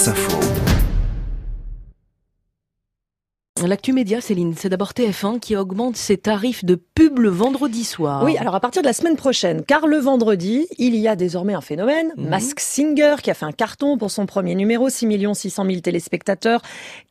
France Info. L'actu média, Céline, c'est d'abord TF1 qui augmente ses tarifs de pub le vendredi soir. Oui, alors à partir de la semaine prochaine, car le vendredi, il y a désormais un phénomène, Masked Singer, qui a fait un carton pour son premier numéro, 6 600 000 téléspectateurs,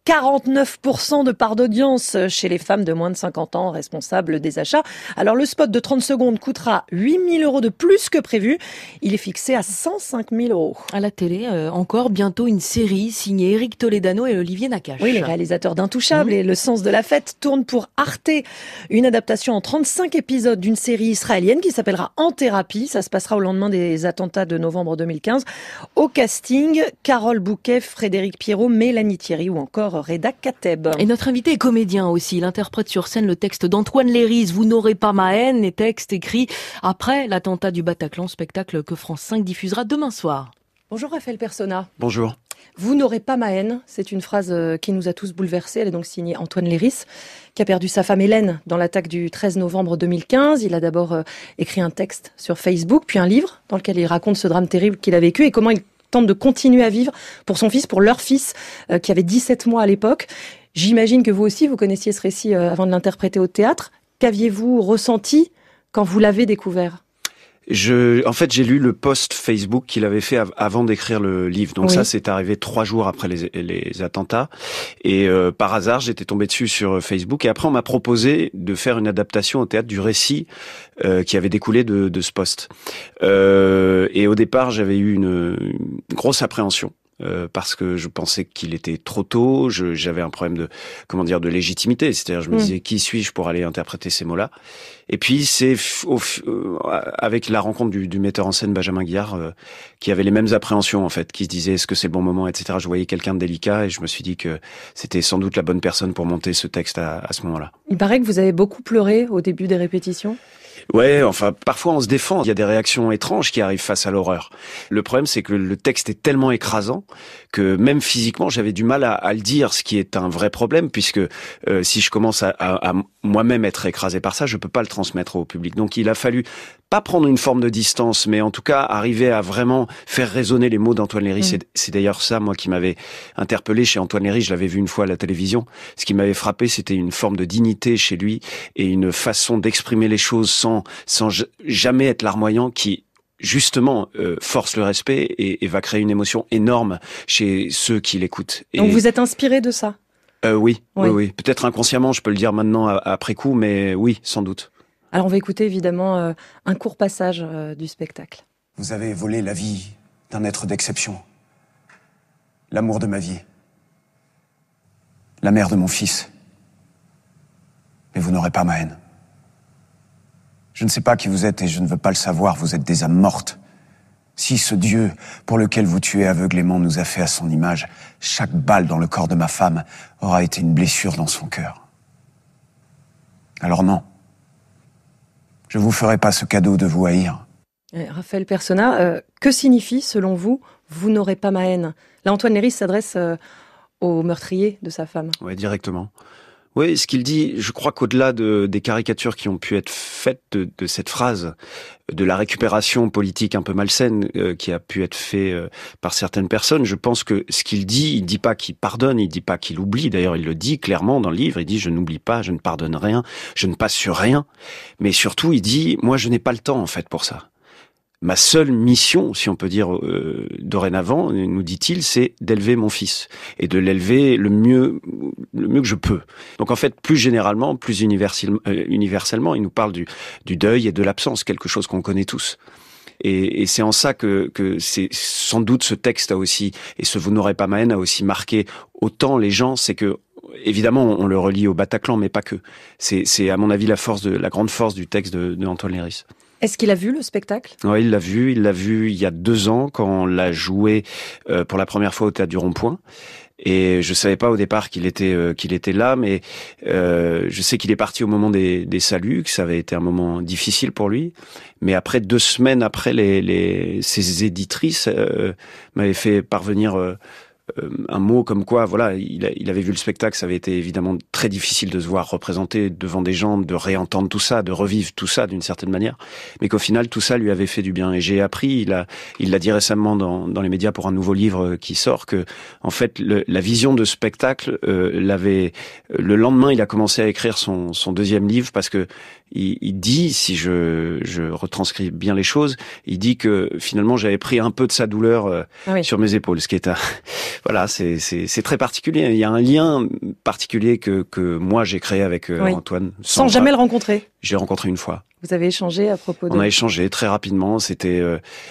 49% de part d'audience chez les femmes de moins de 50 ans responsables des achats. Alors le spot de 30 secondes coûtera 8 000 € de plus que prévu. Il est fixé à 105 000 €. À la télé, encore bientôt une série signée Éric Toledano et Olivier Nakache. Oui, les réalisateurs d'Intouchables et Le Sens de la Fête tournent pour Arte une adaptation en 35 épisodes d'une série israélienne qui s'appellera En Thérapie. Ça se passera au lendemain des attentats de novembre 2015. Au casting, Carole Bouquet, Frédéric Pierrot, Mélanie Thierry ou encore Reda Kateb. Et notre invité est comédien aussi. Il interprète sur scène le texte d'Antoine Léris, Vous n'aurez pas ma haine, les textes écrits après l'attentat du Bataclan, spectacle que France 5 diffusera demain soir. Bonjour Raphaël Persona. Bonjour. Vous n'aurez pas ma haine, c'est une phrase qui nous a tous bouleversés. Elle est donc signée Antoine Léris, qui a perdu sa femme Hélène dans l'attaque du 13 novembre 2015. Il a d'abord écrit un texte sur Facebook, puis un livre dans lequel il raconte ce drame terrible qu'il a vécu et comment il tente de continuer à vivre pour son fils, pour leur fils, qui avait 17 mois à l'époque. J'imagine que vous aussi, vous connaissiez ce récit avant de l'interpréter au théâtre. Qu'aviez-vous ressenti quand vous l'avez découvert ? En fait, j'ai lu le post Facebook qu'il avait fait avant d'écrire le livre. Donc ça, c'est arrivé 3 jours après les attentats. Et par hasard, j'étais tombé dessus sur Facebook. Et après, on m'a proposé de faire une adaptation au théâtre du récit qui avait découlé de ce post. Et au départ, j'avais eu une grosse appréhension. Parce que je pensais qu'il était trop tôt, j'avais un problème de légitimité, c'est-à-dire je me disais qui suis-je pour aller interpréter ces mots-là. Et puis c'est avec la rencontre du metteur en scène Benjamin Guillard qui avait les mêmes appréhensions en fait, qui se disait est-ce que c'est le bon moment, etc. Je voyais quelqu'un de délicat et je me suis dit que c'était sans doute la bonne personne pour monter ce texte à ce moment-là. Il paraît que vous avez beaucoup pleuré au début des répétitions. Ouais, enfin, parfois on se défend. Il y a des réactions étranges qui arrivent face à l'horreur. Le problème, c'est que le texte est tellement écrasant que même physiquement, j'avais du mal à le dire, ce qui est un vrai problème, puisque si je commence à moi-même être écrasé par ça, je peux pas le transmettre au public. Donc il a fallu pas prendre une forme de distance, mais en tout cas arriver à vraiment faire résonner les mots d'Antoine Léris. C'est d'ailleurs ça, moi, qui m'avait interpellé chez Antoine Léris. Je l'avais vu une fois à la télévision. Ce qui m'avait frappé, c'était une forme de dignité chez lui et une façon d'exprimer les choses sans jamais être larmoyant qui justement force le respect et va créer une émotion énorme chez ceux qui l'écoutent. Donc vous êtes inspiré de ça ? Oui. Peut-être inconsciemment, je peux le dire maintenant après coup, mais oui, sans doute. Alors on va écouter évidemment un court passage du spectacle. Vous avez volé la vie d'un être d'exception. L'amour de ma vie. La mère de mon fils. Mais vous n'aurez pas ma haine. Je ne sais pas qui vous êtes et je ne veux pas le savoir, vous êtes des âmes mortes. Si ce Dieu, pour lequel vous tuez aveuglément, nous a fait à son image, chaque balle dans le corps de ma femme aura été une blessure dans son cœur. Alors non, je vous ferai pas ce cadeau de vous haïr. Raphaël Persona, que signifie, selon vous, vous n'aurez pas ma haine ? Là, Antoine Léris s'adresse au meurtrier de sa femme. Oui, directement. Oui, ce qu'il dit, je crois qu'au-delà des caricatures qui ont pu être faites de cette phrase, de la récupération politique un peu malsaine qui a pu être fait par certaines personnes, je pense que ce qu'il dit, il dit pas qu'il pardonne, il dit pas qu'il oublie. D'ailleurs, il le dit clairement dans le livre, il dit « je n'oublie pas, je ne pardonne rien, je ne passe sur rien ». Mais surtout, il dit « moi, je n'ai pas le temps en fait pour ça ». Ma seule mission, si on peut dire dorénavant, nous dit-il, c'est d'élever mon fils et de l'élever le mieux que je peux. Donc en fait, plus généralement, plus universellement, il nous parle du deuil et de l'absence, quelque chose qu'on connaît tous. Et c'est en ça que c'est sans doute ce texte a aussi, et ce Vous n'aurez pas ma haine a aussi marqué autant les gens, c'est que évidemment, on le relie au Bataclan, mais pas que. C'est à mon avis la grande force du texte de Antoine Léris. Est-ce qu'il a vu le spectacle ? Oui, il l'a vu il y a 2 ans quand on l'a joué pour la première fois au Théâtre du Rond-Point. Et je savais pas au départ qu'il était là, mais je sais qu'il est parti au moment des saluts, que ça avait été un moment difficile pour lui. Mais après 2 semaines après, ses éditrices m'avaient fait parvenir un mot comme quoi, voilà, il avait vu le spectacle, ça avait été évidemment très difficile de se voir représenté devant des gens, de réentendre tout ça, de revivre tout ça d'une certaine manière, mais qu'au final tout ça lui avait fait du bien. Et j'ai appris, il l'a dit récemment dans les médias pour un nouveau livre qui sort, que en fait la vision de spectacle le lendemain il a commencé à écrire son deuxième livre, parce que il dit, si je retranscris bien les choses, il dit que finalement j'avais pris un peu de sa douleur sur mes épaules, ce qui est voilà, c'est très particulier. Il y a un lien particulier que moi j'ai créé avec Antoine. Sans jamais le rencontrer. J'ai rencontré une fois. Vous avez échangé à propos de... On a échangé très rapidement. C'était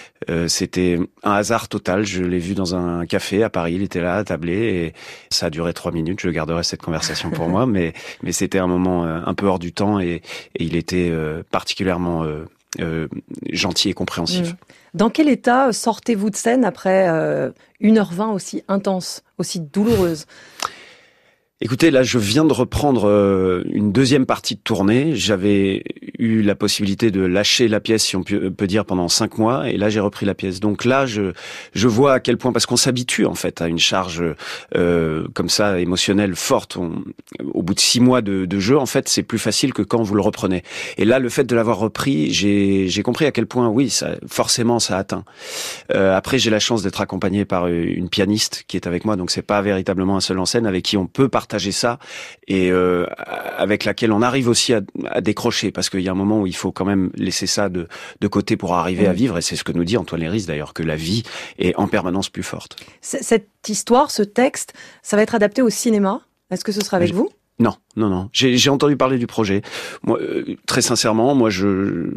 un hasard total. Je l'ai vu dans un café à Paris. Il était là, tablé, et ça a duré 3 minutes. Je garderai cette conversation pour moi, mais c'était un moment un peu hors du temps, et il était particulièrement gentil et compréhensif. Dans quel état sortez-vous de scène après 1h20 aussi intense, aussi douloureuse ? Écoutez, là, je viens de reprendre une deuxième partie de tournée. J'avais eu la possibilité de lâcher la pièce, si on peut dire, pendant 5 mois, et là, j'ai repris la pièce. Donc là, je vois à quel point, parce qu'on s'habitue en fait à une charge comme ça émotionnelle forte. Au bout de 6 mois de jeu, en fait, c'est plus facile que quand vous le reprenez. Et là, le fait de l'avoir repris, j'ai compris à quel point, oui, ça forcément, ça atteint. Après, j'ai la chance d'être accompagné par une pianiste qui est avec moi, donc c'est pas véritablement un seul en scène, avec qui on peut partager ça, et avec laquelle on arrive aussi à décrocher, parce qu'il y a un moment où il faut quand même laisser ça de côté pour arriver à vivre, et c'est ce que nous dit Antoine Léris d'ailleurs, que la vie est en permanence plus forte. Cette histoire, ce texte, ça va être adapté au cinéma. Est-ce que ce sera avec vous ? Non. J'ai entendu parler du projet. Moi, très sincèrement, moi, je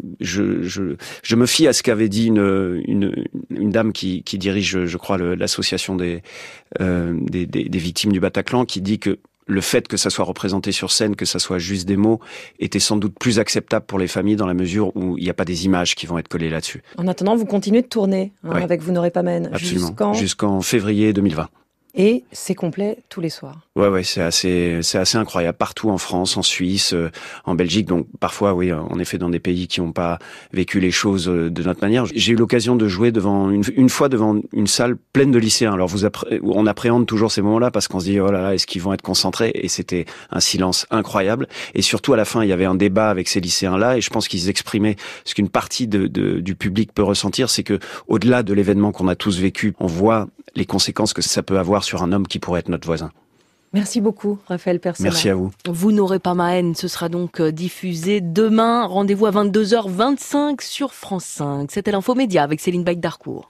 me fie à ce qu'avait dit une dame qui dirige, je crois, l'association des victimes du Bataclan, qui dit que le fait que ça soit représenté sur scène, que ça soit juste des mots, était sans doute plus acceptable pour les familles, dans la mesure où il n'y a pas des images qui vont être collées là-dessus. En attendant, vous continuez de tourner avec Vous n'aurez pas ma haine. Absolument. Jusqu'en février 2020. Et c'est complet tous les soirs. Ouais, c'est assez incroyable. Partout en France, en Suisse, en Belgique. Donc, parfois, oui, en effet, dans des pays qui n'ont pas vécu les choses de notre manière. J'ai eu l'occasion de jouer une fois devant une salle pleine de lycéens. Alors, on appréhende toujours ces moments-là, parce qu'on se dit, oh là là, est-ce qu'ils vont être concentrés? Et c'était un silence incroyable. Et surtout, à la fin, il y avait un débat avec ces lycéens-là, et je pense qu'ils exprimaient ce qu'une partie du public peut ressentir, c'est que, au-delà de l'événement qu'on a tous vécu, on voit les conséquences que ça peut avoir sur un homme qui pourrait être notre voisin. Merci beaucoup, Raphaël Persona. Merci à vous. Vous n'aurez pas ma haine, ce sera donc diffusé demain. Rendez-vous à 22h25 sur France 5. C'était l'Infomédia avec Céline Baïk-Darcourt.